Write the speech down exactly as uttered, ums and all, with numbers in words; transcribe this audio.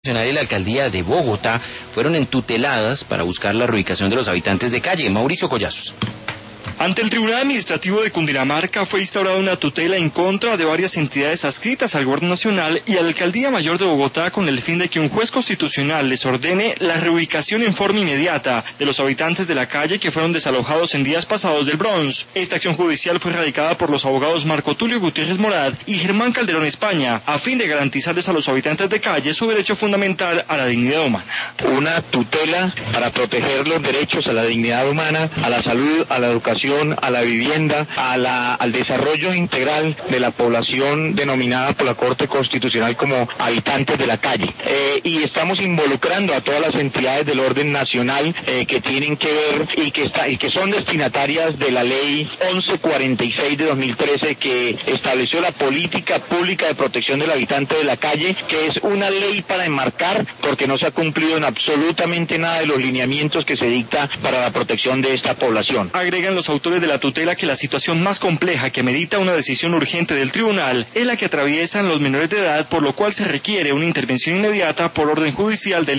y la alcaldía de Bogotá fueron entuteladas para buscar la reubicación de los habitantes de calle. Mauricio Collazos. Ante el Tribunal Administrativo de Cundinamarca fue instaurada una tutela en contra de varias entidades adscritas al Gobierno Nacional y a la Alcaldía Mayor de Bogotá con el fin de que un juez constitucional les ordene la reubicación en forma inmediata de los habitantes de la calle que fueron desalojados en días pasados del Bronx. Esta acción judicial fue radicada por los abogados Marco Tulio Gutiérrez Morat y Germán Calderón España a fin de garantizarles a los habitantes de calle su derecho fundamental a la dignidad humana. Una tutela para proteger los derechos a la dignidad humana, a la salud, a la educación, a la vivienda, a la, al desarrollo integral de la población denominada por la Corte Constitucional como habitantes de la calle. Eh, y estamos involucrando a todas las entidades del orden nacional eh, que tienen que ver y que, está, y que son destinatarias de la ley once cuarenta y seis de dos mil trece que estableció la política pública de protección del habitante de la calle, que es una ley para enmarcar porque no se ha cumplido en absolutamente nada de los lineamientos que se dicta para la protección de esta población. Agregan los autores de la tutela que la situación más compleja que merita una decisión urgente del tribunal es la que atraviesan los menores de edad, por lo cual se requiere una intervención inmediata por orden judicial del